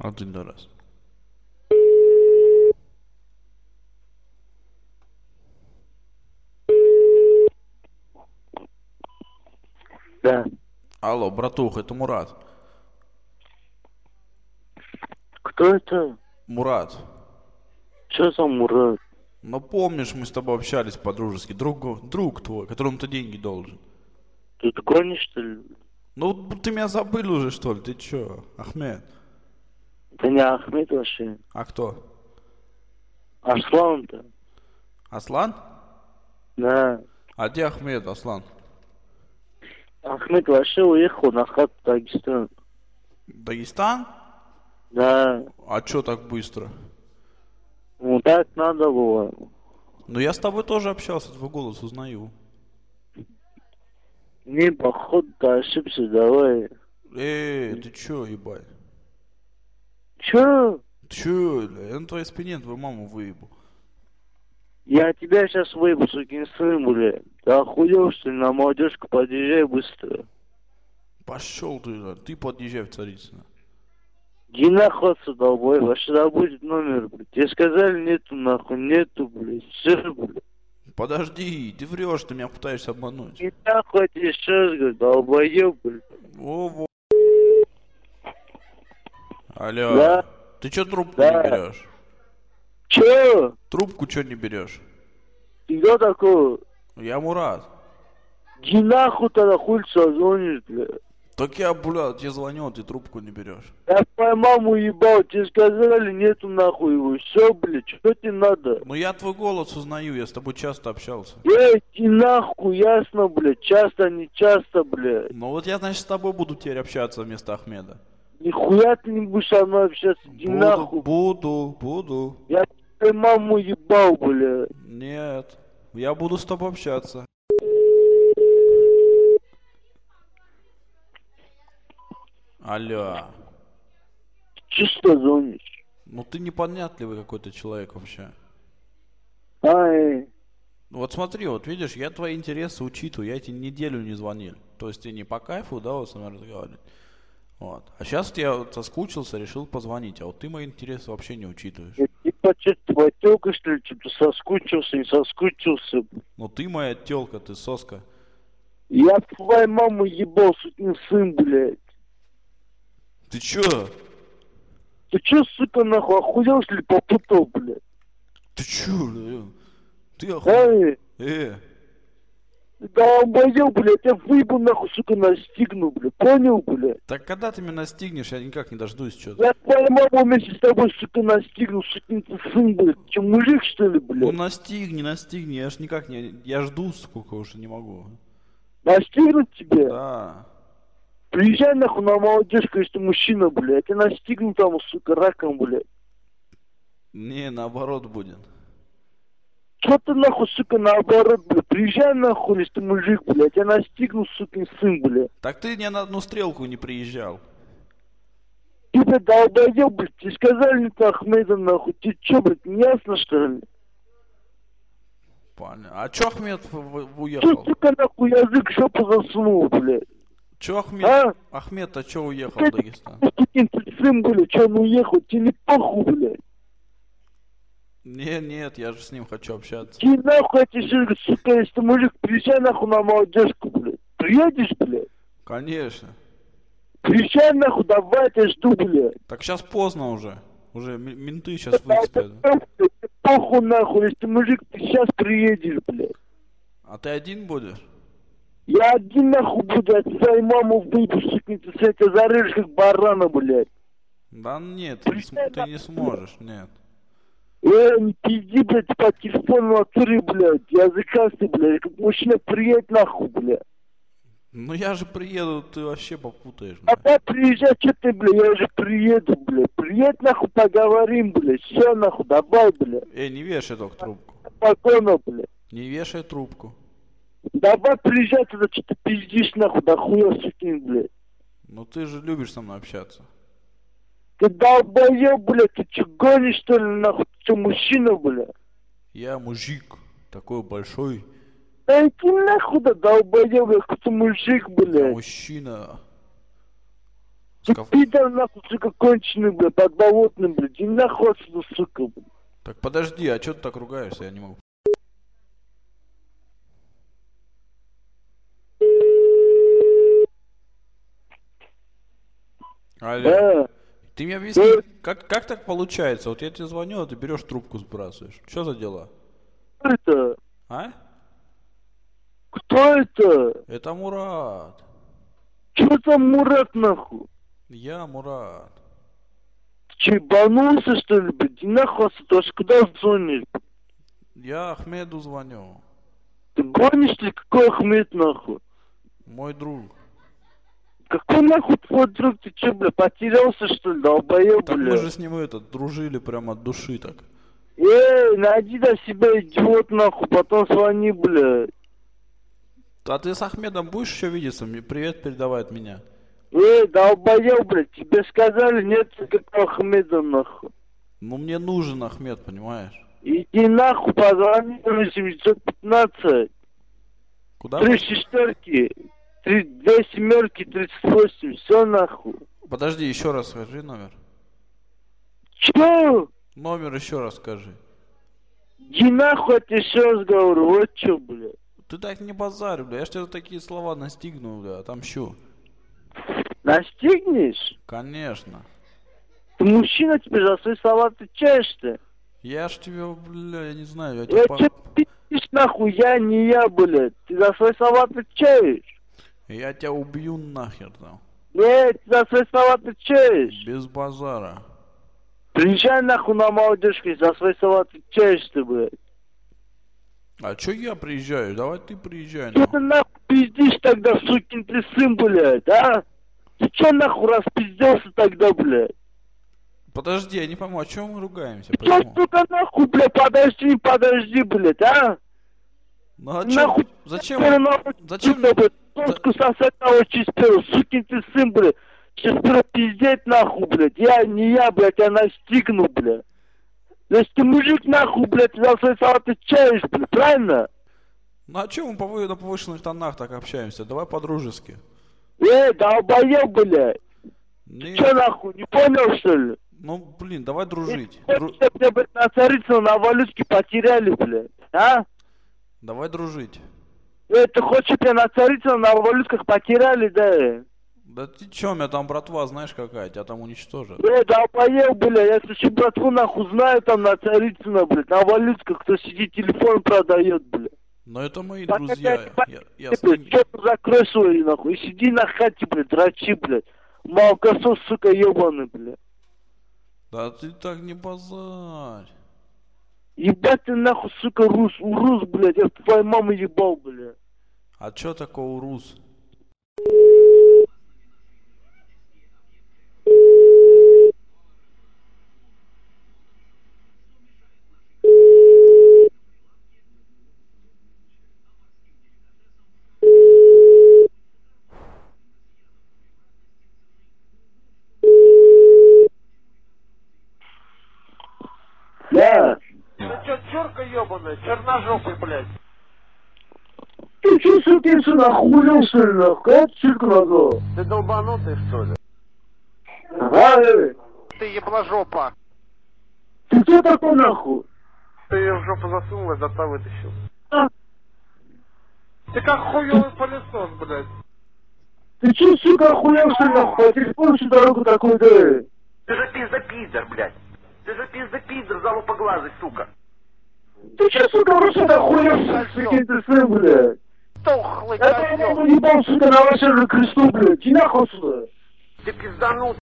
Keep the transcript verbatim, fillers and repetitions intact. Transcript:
Один раз. Да. Алло, братух, это Мурат. Кто это? Мурат. Что за Мурат? Ну помнишь, мы с тобой общались по-дружески. Друг, друг твой, которому ты деньги должен. Ты гонишь, что ли? Ну ты меня забыл уже, что ли? Ты чё, Ахмед? Это не Ахмед вообще. А кто? Аслан-то. Аслан? Да. А где Ахмед, Аслан? Ахмед вообще уехал на хат в Дагестан. Дагестан? Да. А чё так быстро? Ну так надо было. Ну я с тобой тоже общался, твой голос узнаю. Не, походу, ты ошибся, давай. Эй, ты чё, ебать? Чё? Чё, бля, я на твоей спине твою маму выебу. Я тебя сейчас выебу, сукин сын, бля. Ты охуел, что ли? На молодежку подъезжай быстро. Пошел ты, ты подъезжай в Царицыно. Иди нахуй отсюда, долбой. Вообще да будет номер, блядь. Тебе сказали нету, нахуй, нету, блядь. Все, блядь. Подожди, ты врешь, ты меня пытаешься обмануть. И нахуй тебе еще раз говорю, долбоёб, блядь. Во-во. Алло. Да? Ты чё трубку Да. не берешь? Чё? Трубку чё не берешь? Ты кто такой? Я Мурат. Иди нахуй тогда, хуй звонишь, блядь. Так я, блядь, тебе звоню, а ты трубку не берешь. Я твою маму ебал, тебе сказали, нету нахуй его. Все, блядь, что тебе надо? Ну я твой голос узнаю, я с тобой часто общался. Эй, иди нахуй, ясно, блядь. Часто, не часто, блядь. Ну вот я, значит, с тобой буду теперь общаться вместо Ахмеда. Нихуя ты не будешь со мной общаться, иди Буду, нахуй. буду, буду. Я твою маму ебал, блядь. Нет, я буду с тобой общаться. Алло. Че что звонишь? Ну ты непонятливый какой-то человек вообще. Ай, Ну вот смотри, вот видишь, я твои интересы учитываю, я тебе неделю не звонил. То есть ты не по кайфу, да, вот со мной разговаривать. Вот. А сейчас я вот соскучился, решил позвонить, а вот ты мои интересы вообще не учитываешь. я типа что, твоя тёлка, что ли, что-то соскучился, не соскучился. Ну ты моя тёлка, ты соска. Я твою маму ебал, сукин сын, блядь. Ты чё? Ты чё, сука, нахуй, охуел, что ли, попутал, блядь? Ты чё, бля? Ты охуел? Эй, Э, да он боел, блядь, я выебу, нахуй, сука, настигну, блядь, понял, блядь? так когда ты меня настигнешь, я никак не дождусь чё-то. Я твою маму вместе с тобой, сука, настигну, сукин ты сын, блядь. Че, мужик, что ли, Ну блядь? настигни, настигни, я ж никак не... Я жду, сколько уже не могу. Настигнуть тебе? Да. Приезжай, нахуй, на молодежку, если ты мужчина, блядь. Я тебя настигну там, сука, раком, блядь. Не, наоборот будет. Че ты, нахуй, сука, наоборот, блядь? Приезжай, нахуй, если ты мужик, блядь. Я настигну, сукин сын, блядь. Так ты не на одну стрелку не приезжал. Ты, блядь, долбоёб, блядь. Тебе сказали, не то Ахмеда, нахуй. Тебе чё, блядь, не ясно, что ли? Понятно. А чё Ахмед в- в- Чё, уехал? сука, нахуй, язык жопу засунул, блядь? Чё Ахмед? А? Ахмед-то чё уехал в Блядь, Дагестан? сукин ты сын, блядь, чё он уехал? Тебе не похуй, блядь. Не, нет, я же с ним хочу общаться. Ты нахуй, я тебе ещё говорю, сука, если ты мужик, приезжай, нахуй, на молодежку, блядь. Приедешь, блядь? Конечно. Приезжай, нахуй, давай, я тебя жду, блядь. Так сейчас поздно уже. Уже м- менты сейчас выцепят. Похуй, нахуй, если ты мужик, ты сейчас приедешь, блядь. А ты один будешь? Я один, нахуй, буду, я твою маму выйду, сука, ты с тебя зарежешь, как барана, блядь. Да нет, ты не, см- ты не сможешь, нет. Э, не пизди, блядь, по телефону натуре, блядь, языкастый, блядь, как мужчина, приедь, нахуй, блядь. Ну я же приеду, ты вообще попутаешь, А блядь. да, приезжай, что ты, блядь, я уже приеду, блядь. Приедь, нахуй, поговорим, блядь. Все, нахуй, давай, блядь. Эй, не вешай только трубку. Спокойно, блядь. Не вешай трубку. Давай, приезжай туда, что ты пиздишь, нахуй, да хуя сукин, блядь. Ну ты же любишь со мной общаться. Ты долбоёб, блядь, ты что, гонишь, что ли, нахуй? Ты что, мужчина, блядь? Я мужик, такой большой. Да иди нахуй, да долбоёб, блядь, ты мужик, Я блядь. мужчина. Ты Скаф... пидор, нахуй, сука, конченый, бля, подболотный, бля. Иди нахуй отсюда, сука, бля. Так подожди, а чё ты так ругаешься? Я не могу. Алло. Да. Ты мне объясни, как, как так получается? Вот я тебе звоню, а ты берешь трубку, сбрасываешь. Что за дела? Кто это? А? Кто это? Это Мурат. Чё там Мурат, нахуй? Я Мурат. Ты че, ебанулся, что ли, блядь? Иди нахуй отсюда, аж куда звонишь? Я Ахмеду звоню. Ты гонишь ли? Какой Ахмед, нахуй? Мой друг. Какой нахуй твой друг? Ты че, бля, потерялся, что ли, долбоёб, Так бля? мы же с ним это, дружили прямо от души так. Эй, найди на себя, идиот, нахуй, потом звони, бля. А ты с Ахмедом будешь еще видеться? Мне привет передавай от меня. Эй, долбоёб, блядь, тебе сказали, нет никакого Ахмеда, нахуй. Ну мне нужен Ахмед, понимаешь? Иди нахуй, позвони на семьсот пятнадцать. Куда? Три шестерки, три, две семерки, тридцать восемь, все нахуй. Подожди, еще раз скажи номер. Чё? Номер еще раз скажи. Иди нахуй, я тебе еще раз говорю, вот чё, бля. Ты так не базарь, бля. Я ж тебе за такие слова настигну, бля, отомщу. Настигнешь? Конечно. Ты мужчина, тебе за свои слова отвечаешь-то? Я ж тебе, бля, я не знаю, я Я тебя... по- чё пи***ешь нахуй, я не я, блядь. Ты за свои слова отвечаешь? Я тебя убью нахер там. Нет, ты за свои слова отвечаешь? Без базара. Приезжай нахуй на молодежку, за свои слова отвечаешь ты, блядь. А чё я приезжаю? Давай ты приезжай, Что ты ну. нахуй пиздишь тогда, сукин ты сын, блядь, а? Ты чё нахуй распизделся тогда, блядь? Подожди, я не пойму, о чем мы ругаемся? Чё, Почему? сука, нахуй, блядь, подожди, подожди, блядь, а? Ну а Нахуй, чё? Зачем? теперь нахуй, Зачем? сука, блядь, соску сосать того чисперу, сукин ты сын, блядь. Чисперу пиздеть нахуй, блядь, я, не я, блядь, я настигну, блядь. Если ты мужик, нахуй, блядь, ты за свои слова отвечаешь, блядь, правильно? Ну а чё мы повы- на повышенных тонах так общаемся? Давай по-дружески. Эй, долбоёб, блядь. Не- Чё нахуй, не понял, что ли? Ну, блин, давай дружить. Э, Дру- Чтоб тебя, блядь, на Царицыно на валютке потеряли, блядь, а? Давай дружить. Эй, ты хочешь, чтоб тебя на Царицыно на валютках потеряли, да? Да ты чё, у меня там братва, знаешь какая, тебя там уничтожат. Эй, долбоёб, блядь, я слышу, братву, нахуй, знаю там на Царицыно, блядь, на валютках, кто сидит, телефон продает, блядь. Но это мои Так друзья. это Я, не я Ты, с ними... блядь, чё закрой свой, нахуй, и сиди на хате, блядь, дрочи, блядь. Молокосос, сука, ёбаный, блядь. Да ты так не базарь. Ебать ты, нахуй, сука, рус, урус, блядь, я твою маму ебал, блядь. А чё такого рус? Да. Ты чё, чёрка ёбаная, черножопый, блядь? Ты чё, сукин сын, охуел, что ли, нахуй? Это чирку нахуй. Ты долбанутый, что ли? А, э, Ты ебложопа. ты кто такой, нахуй? Ты её в жопу засунул и зато вытащил. А? Ты как хуёвый пылесос, блядь. Ты чё, сука, охуел, что ли, нахуй? По телефону всю дорогу такой, да? Ты же пизда-пиздер, блядь. Ты же пизда-пиздер, залупоглазый, сука. Ты чё, сука, просто охуел, сукин ты сын, блядь? Тухлый Я твою козёл. маму ебал, сука, на ваше же кресту, блядь. Иди нахуй сюда. Ты пизданут.